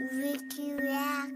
Ricky Rack.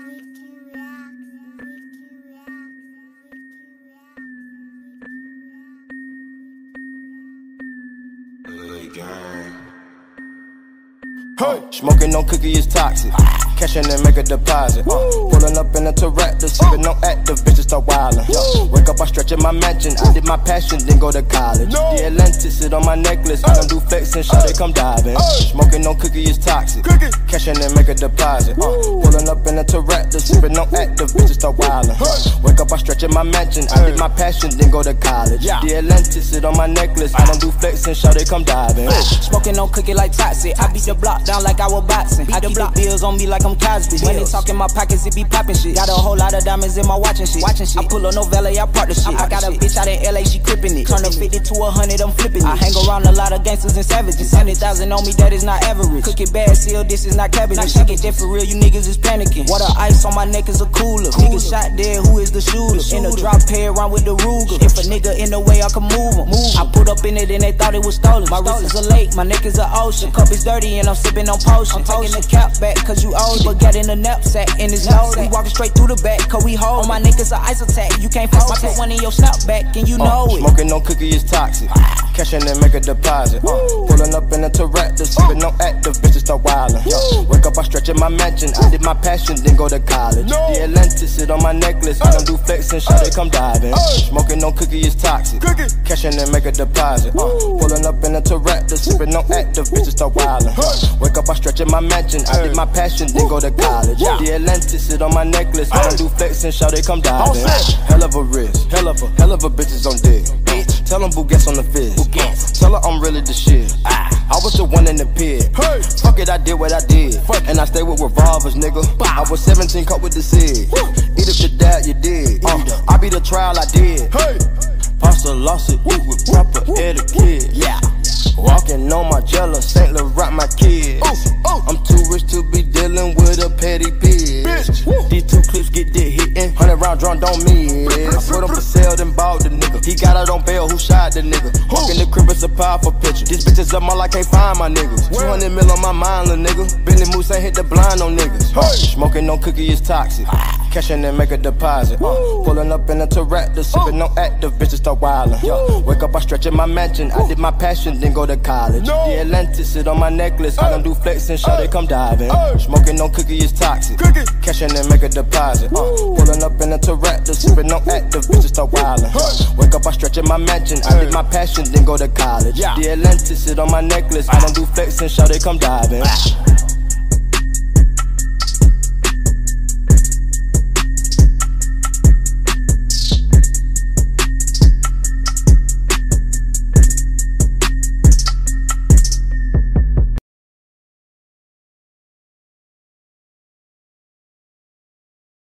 Hey. Smoking on cookie is toxic. Cashing and make a deposit. Pulling up in a Tourette, sipping on active, bitches start wildin'. Wake up, I stretch in my mansion. I did my passion, then go to college. The Atlantis sit on my necklace. I don't do flexing, shit, they come diving. Smoking on cookie is toxic. Cashing and make a deposit. Pulling up in a Tourette, sipping on active, bitches start wildin'. Wake up, I stretch in my mansion. I did my passion, then go to college. The Atlantis sit on my necklace. I don't do flexing, shit, they come diving. Smoking on cookie like toxic. I beat the block down like I was boxing. I keep the bills on me like I'm Cosby. When they talking my pockets, it be poppin' shit. Got a whole lot of diamonds in my watching shit. I pull up no valet, I park the shit. I got a bitch out in LA, she crippin' it. Turn a 50 to 100, I'm flipping it. I hang around a lot of gangsters and savages. 100,000 on me, that is not average. Cookie bad seal, this is not cabbage. Now shit get dead for real, you niggas is panicking. Water ice on my neck is a cooler. Nigga shot dead, who is the shooter? In the drop pair around with the Ruger. If a nigga in the way, I can move him. I put up in it and they thought it was stolen. My wrist is a lake, my neck is an ocean. Cup is dirty and I'm sipping on potion. I'm taking the cap back cause you old, but got in the knapsack and it's loaded. We walking straight through the back cause we hold. On my niggas a ice attack, you can't fuck. I put one in your snapback and you know it. Smoking on cookie is toxic. Cashing and make a deposit. Pulling up in a Tourette, sipping on active, bitches start wildin'. Wake up, I stretch in my mansion. I did my passion, then go to college. The Atlantis sit on my necklace. I don't do flexing, shit, they come diving. Smoking on cookie is toxic. Cashing and make a deposit. Pulling up in a Tourette, sipping on active, bitches start wildin'. Wake up, I stretch in my mansion. I did my passion, then go to college. The Atlantis sit on my necklace. I don't do flexing, shit, they come diving. Hell of a wrist, hell of a bitches on dick. Tell them Bugats on the fizz. Tell her I'm really the shit. I was the one in the pit. Fuck it, I did what I did. And I stay with revolvers, nigga. I was 17, caught with the SIG. Eat up your dad, you did. I be the trial, I did. Pasta lost it, eat with proper etiquette. Walking on my jello, St. Laurent, my kids. I'm too rich to be dealing with a petty bitch. These two clips get dead hitting. 100 round drum don't miss. I put him for sale, then bought the nigga. He got out on bail, who shot the nigga? Walk in the crib, it's a powerful picture. These bitches up my like can't find my niggas. 200 mil on my mind, little nigga. Bentley Moose ain't hit the blind on niggas. Smoking on cookie is toxic. Cashing and make a deposit. Pulling up in a Tourette, sipping on active, bitches start wildin'. Wake up, I stretch in my mansion. I did my passion, then go to college. The Atlantis sit on my necklace. I don't do flexing, shit, they come diving. Smoking on cookie is toxic. Cashing and make a deposit. Pulling up in a Tourette, sipping on active, bitches start wildin'. Wake up, I stretch in my mansion. I did my passion, then go to college. The Atlantis sit on my necklace. I don't do flexing, shit, they come diving.